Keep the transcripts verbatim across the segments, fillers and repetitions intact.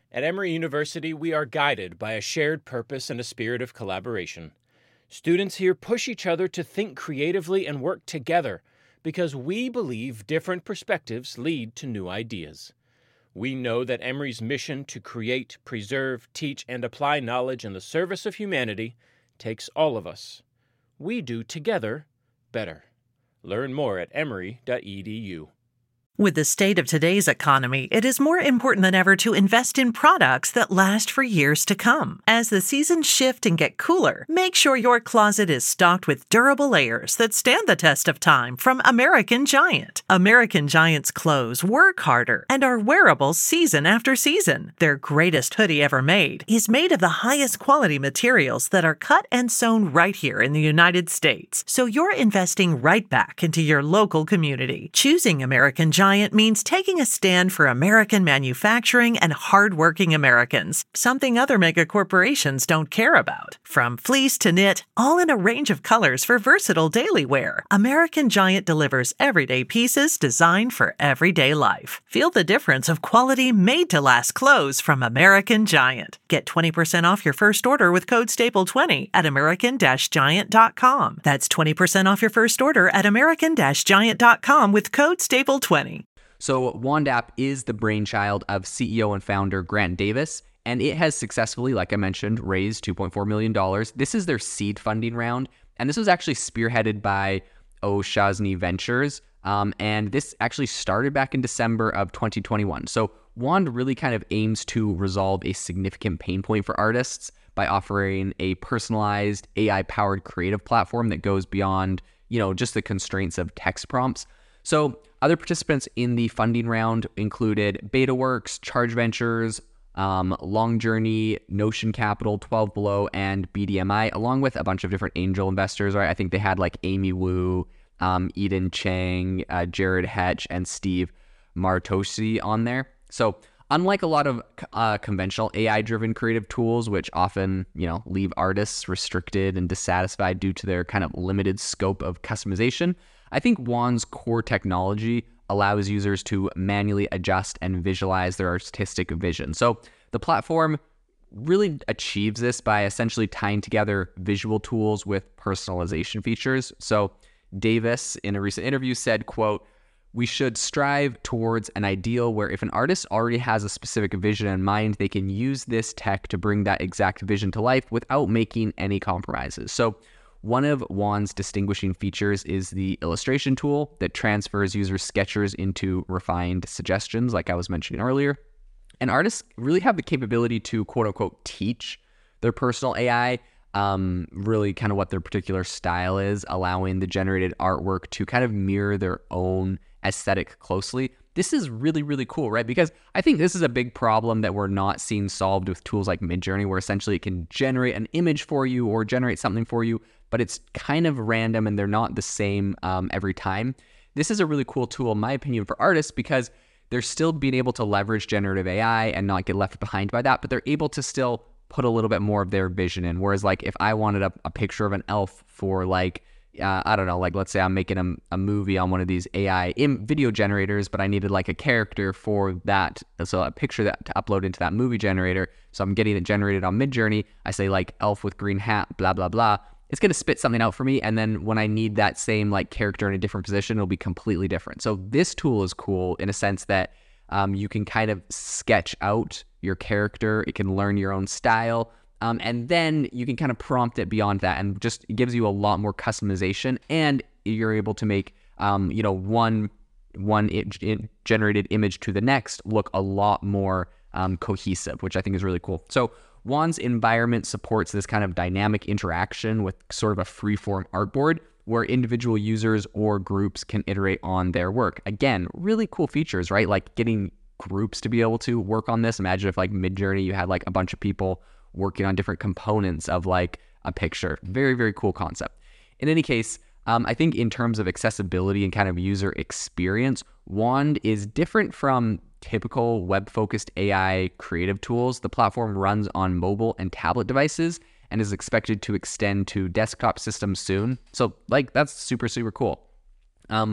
At Emory University, we are guided by a shared purpose and a spirit of collaboration. Students here push each other to think creatively and work together because we believe different perspectives lead to new ideas. We know that Emory's mission to create, preserve, teach, and apply knowledge in the service of humanity takes all of us. We do together better. Learn more at emory dot e d u. With the state of today's economy, it is more important than ever to invest in products that last for years to come. As the seasons shift and get cooler, make sure your closet is stocked with durable layers that stand the test of time from American Giant. American Giant's clothes work harder and are wearable season after season. Their greatest hoodie ever made is made of the highest quality materials that are cut and sewn right here in the United States. So you're investing right back into your local community. Choosing American Giant means taking a stand for American manufacturing and hardworking Americans, something other mega corporations don't care about. From fleece to knit, all in a range of colors for versatile daily wear, American Giant delivers everyday pieces designed for everyday life. Feel the difference of quality made-to-last clothes from American Giant. Get twenty percent off your first order with code staple twenty at american giant dot com. That's twenty percent off your first order at american giant dot com with code staple twenty. So Wand App is the brainchild of C E O and founder Grant Davis, and it has successfully, like I mentioned, raised two point four million dollars. This is their seed funding round, and this was actually spearheaded by O'Shaughnessy Ventures, um, and this actually started back in December of twenty twenty-one. So Wand really kind of aims to resolve a significant pain point for artists by offering a personalized A I-powered creative platform that goes beyond, you know, just the constraints of text prompts. So other participants in the funding round included BetaWorks, Charge Ventures, um, Long Journey, Notion Capital, twelve Below, and B D M I, along with a bunch of different angel investors, right? I think they had like Amy Wu, um, Eden Chang, uh, Jared Hetch, and Steve Martosi on there. So unlike a lot of uh, conventional A I-driven creative tools, which often, you know, leave artists restricted and dissatisfied due to their kind of limited scope of customization, I think Wand's core technology allows users to manually adjust and visualize their artistic vision. So the platform really achieves this by essentially tying together visual tools with personalization features. So Davis, in a recent interview, said, quote, "We should strive towards an ideal where if an artist already has a specific vision in mind, they can use this tech to bring that exact vision to life without making any compromises." So one of Wand's distinguishing features is the illustration tool that transfers users' sketches into refined suggestions, like I was mentioning earlier. And artists really have the capability to, quote unquote, teach their personal A I, um, really kind of what their particular style is, allowing the generated artwork to kind of mirror their own aesthetic closely. This is really, really cool, right? Because I think this is a big problem that we're not seeing solved with tools like Midjourney, where essentially it can generate an image for you or generate something for you, but it's kind of random and they're not the same um, every time. This is a really cool tool, in my opinion, for artists because they're still being able to leverage generative A I and not get left behind by that, but they're able to still put a little bit more of their vision in. Whereas like if I wanted a, a picture of an elf for like, uh, I don't know, like let's say I'm making a, a movie on one of these A I im- video generators, but I needed like a character for that. So a picture that to upload into that movie generator. So I'm getting it generated on Midjourney. I say like elf with green hat, blah, blah, blah. It's going to spit something out for me. And then when I need that same like character in a different position, it'll be completely different. So this tool is cool in a sense that um, you can kind of sketch out your character. It can learn your own style. Um, and then you can kind of prompt it beyond that and just it gives you a lot more customization. And you're able to make, um, you know, one, one it, it generated image to the next look a lot more um, cohesive, which I think is really cool. So Wand's environment supports this kind of dynamic interaction with sort of a free-form artboard where individual users or groups can iterate on their work. Again, really cool features, right? Like getting groups to be able to work on this. Imagine if like Midjourney, you had like a bunch of people working on different components of like a picture. Very, very cool concept. In any case, um, I think in terms of accessibility and kind of user experience, Wand is different from typical web-focused A I creative tools. The platform runs on mobile and tablet devices and is expected to extend to desktop systems soon. So like that's super, super cool. Um,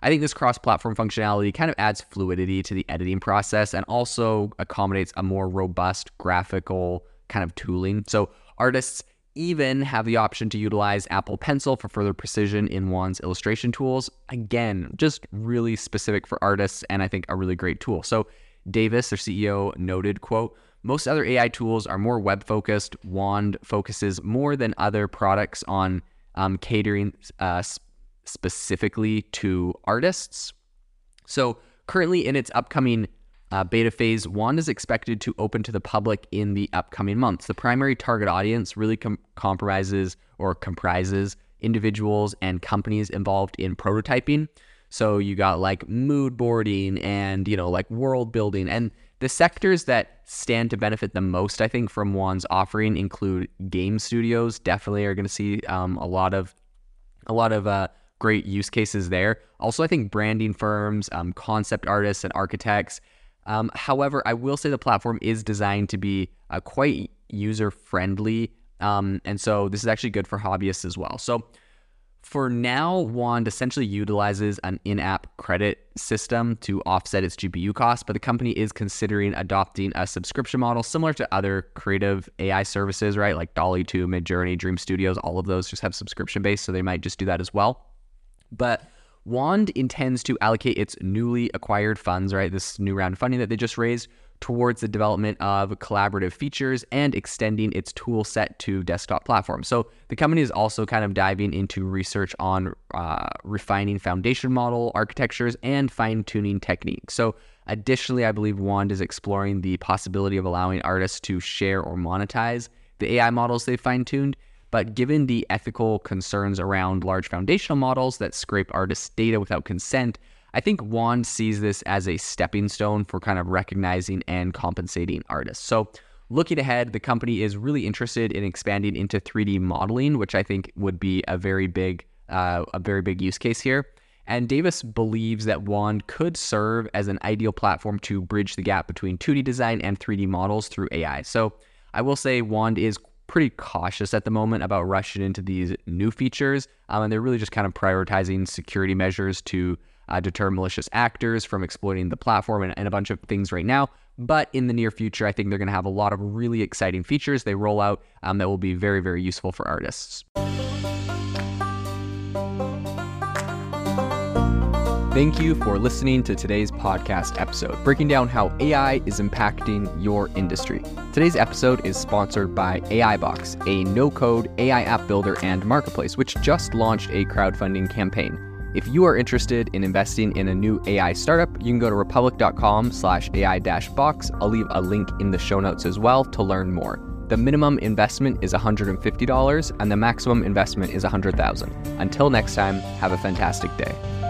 I think this cross-platform functionality kind of adds fluidity to the editing process and also accommodates a more robust graphical kind of tooling. So artists even have the option to utilize Apple Pencil for further precision in Wand's illustration tools. Again, just really specific for artists and I think a really great tool. So Davis, their C E O, noted, quote, "Most other A I tools are more web-focused. Wand focuses more than other products on um, catering uh, sp- specifically to artists." So currently in its upcoming Uh, beta phase, Wand is expected to open to the public in the upcoming months. The primary target audience really com- compromises or comprises individuals and companies involved in prototyping. So you got like mood boarding and, you know, like world building. And the sectors that stand to benefit the most, I think, from Wand's offering include game studios. Definitely are going to see um, a lot of a lot of uh, great use cases there. Also, I think branding firms, um, concept artists, and architects. Um, however, I will say the platform is designed to be uh, quite user-friendly, um, and so this is actually good for hobbyists as well. So for now, Wand essentially utilizes an in-app credit system to offset its G P U costs, but the company is considering adopting a subscription model similar to other creative A I services, right? Like Dolly two, Midjourney, Dream Studios, all of those just have subscription-based, so they might just do that as well. But Wand intends to allocate its newly acquired funds, right, this new round of funding that they just raised, towards the development of collaborative features and extending its tool set to desktop platforms. So the company is also kind of diving into research on uh, refining foundation model architectures and fine-tuning techniques. So additionally, I believe Wand is exploring the possibility of allowing artists to share or monetize the A I models they fine-tuned. But given the ethical concerns around large foundational models that scrape artists' data without consent, I think Wand sees this as a stepping stone for kind of recognizing and compensating artists. So looking ahead, the company is really interested in expanding into three D modeling, which I think would be a very big, uh, a very big use case here. And Davis believes that Wand could serve as an ideal platform to bridge the gap between two D design and three D models through A I. So I will say Wand is pretty cautious at the moment about rushing into these new features, um, and they're really just kind of prioritizing security measures to uh, deter malicious actors from exploiting the platform and, and a bunch of things right now. But in the near future, I think they're going to have a lot of really exciting features they roll out um, that will be very, very useful for artists. Thank you for listening to today's podcast episode, breaking down how A I is impacting your industry. Today's episode is sponsored by AIbox, a no-code A I app builder and marketplace, which just launched a crowdfunding campaign. If you are interested in investing in a new A I startup, you can go to republic.com slash AI dash box. I'll leave a link in the show notes as well to learn more. The minimum investment is one hundred fifty dollars and the maximum investment is one hundred thousand dollars. Until next time, have a fantastic day.